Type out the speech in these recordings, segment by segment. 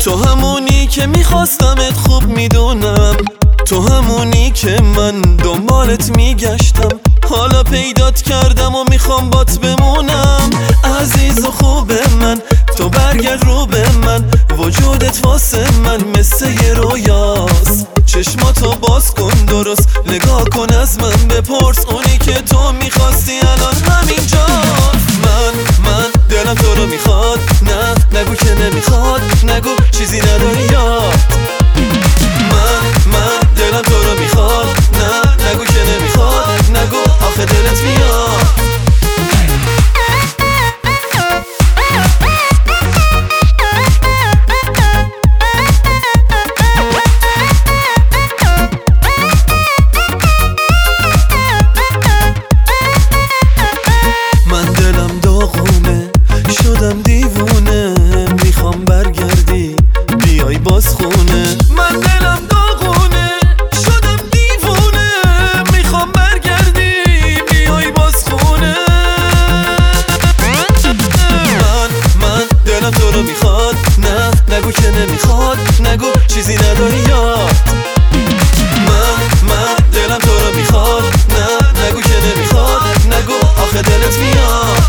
تو همونی که میخواستمت، خوب میدونم تو همونی که من دنبالت میگشتم. حالا پیدات کردم و میخوام بات بمونم. عزیز و خوب من، تو برگرد رو به من، وجودت واسه من مثل یه رویاست. چشماتو باز کن درست، نگاه کن از من بپرس، اونی که تو میخواستی الان همینجاست. من دلم تو رو میخواد، نه نگو که نمیخواد، نگو چیزی نداری یاد. من دلم تو رو میخواد، نه نگو که نمیخواد، نگو آخه دلت میاد. من دلم داغونه، شدم دیوونه، میخوام برگردی بیای باز خونه. من دلم داغونه، شدم دیوونه، میخوام برگردی بیای باز خونه. من دلم تو رو میخواد، نه نگو که نمیخواد، نگو چیزی نداری یاد. من دلم تو رو میخواد، نه نگو که نمیخواد، نگو آخه دلت میاد.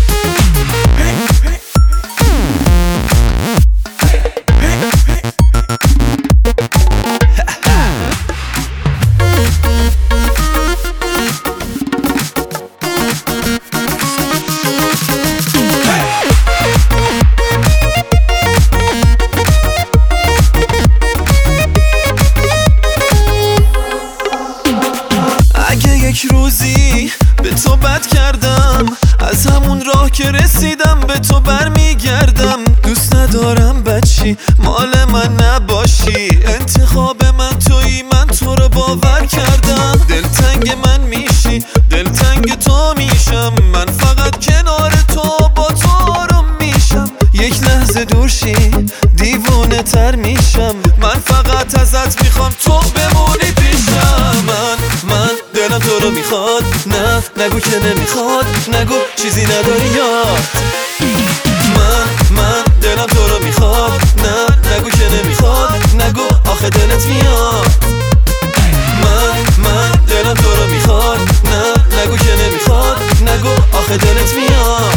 اگه یک روزی به تو بد کردم، از همون راه که رسیدم به تو برمیگردم. دوست ندارم بچی مال من نباشی، انتخاب من تویی، من تو رو باور کردم. دلتنگ من میشی، دلتنگ تو میشم، من فقط کنار تو با تو آروم میشم. یک لحظه دور شی دیوونه تر میشم، من فقط ازت میخوام تو بمونی پیشم. من دلم تو رو میخواد، نه نگو که نمیخواد، نگو چیزی نداری یاد. من دلم تو رو میخواد، نه نگو که نمیخواد، نگو آخه دلت میاد. من دلم تو رو میخواد، نه نگو که نمیخواد، نگو آخه دلت میاد.